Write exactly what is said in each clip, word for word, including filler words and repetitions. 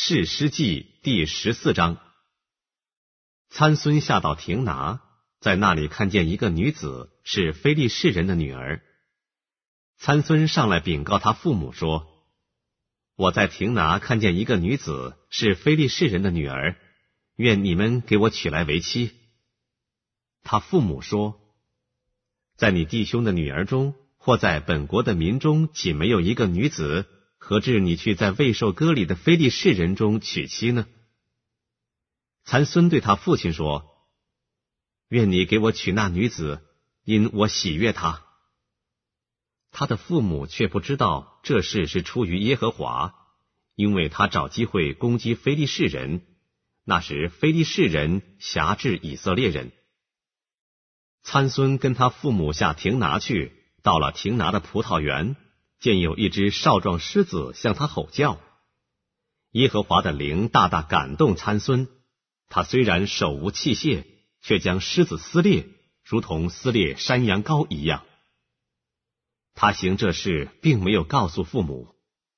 士师记第十四章。参孙下到亭拿，在那里看见一个女子，是非利士人的女儿。参孙上来禀告他父母说：我在亭拿看见一个女子，是非利士人的女儿，愿你们给我娶来为妻。他父母说：在你弟兄的女儿中，或在本国的民中，岂没有一个女子，何至你去在未受割礼的非利士人中娶妻呢？参孙对他父亲说：愿你给我娶那女子，因我喜悦她。他的父母却不知道这事是出于耶和华，因为他找机会攻击非利士人，那时非利士人辖制以色列人。参孙跟他父母下亭拿去，到了亭拿的葡萄园，见有一只少壮狮子向他吼叫。耶和华的灵大大感动参孙，他虽然手无器械，却将狮子撕裂，如同撕裂山羊羔一样。他行这事并没有告诉父母。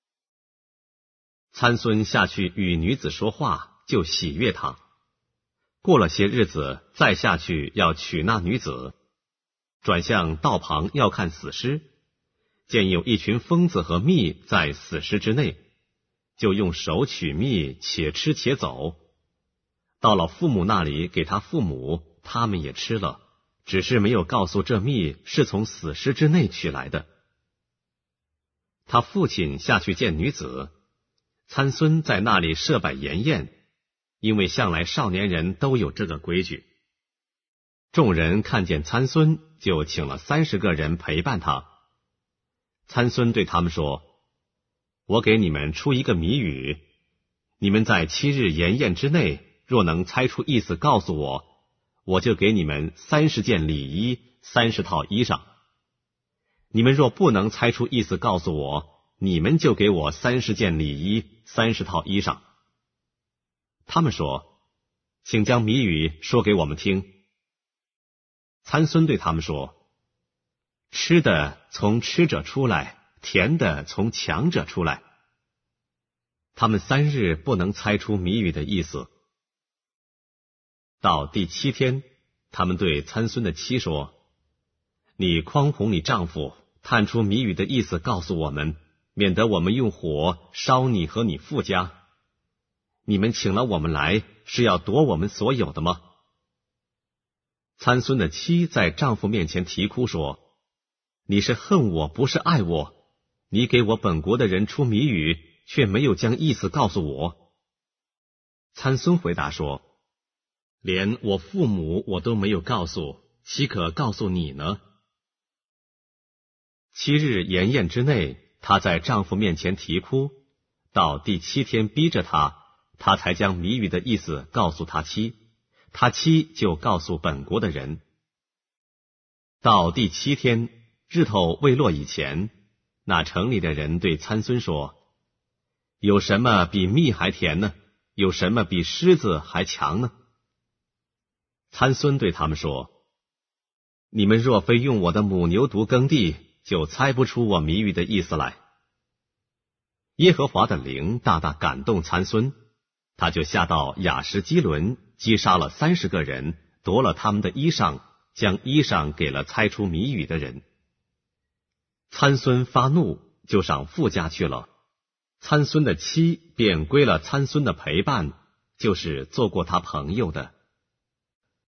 参孙下去与女子说话，就喜悦她。过了些日子，再下去要娶那女子，转向道旁要看死尸，见有一群疯子和蜜在死尸之内，就用手取蜜，且吃且走。到了父母那里，给他父母，他们也吃了，只是没有告诉这蜜是从死尸之内取来的。他父亲下去见女子，参孙在那里设摆筵宴，因为向来少年人都有这个规矩。众人看见参孙，就请了三十个人陪伴他。参孙对他们说：我给你们出一个谜语，你们在七日筵宴之内，若能猜出意思告诉我，我就给你们三十件礼衣，三十套衣裳。你们若不能猜出意思告诉我，你们就给我三十件礼衣，三十套衣裳。他们说：请将谜语说给我们听。参孙对他们说：吃的从吃者出来，甜的从强者出来。他们三日不能猜出谜语的意思。到第七天，他们对参孙的妻说：你匡哄你丈夫，探出谜语的意思告诉我们，免得我们用火烧你和你父家。你们请了我们来，是要夺我们所有的吗？参孙的妻在丈夫面前啼哭说：你是恨我，不是爱我，你给我本国的人出谜语，却没有将意思告诉我。参孙回答说：连我父母我都没有告诉，岂可告诉你呢？七日筵宴之内，她在丈夫面前啼哭，到第七天逼着她，她才将谜语的意思告诉她妻，她妻就告诉本国的人。到第七天，日头未落以前，那城里的人对参孙说：有什么比蜜还甜呢？有什么比狮子还强呢？参孙对他们说：你们若非用我的母牛犊耕地，就猜不出我谜语的意思来。耶和华的灵大大感动参孙，他就下到雅什基伦，击杀了三十个人，夺了他们的衣裳，将衣裳给了猜出谜语的人。参孙发怒，就上父家去了。参孙的妻便归了参孙的陪伴，就是做过他朋友的。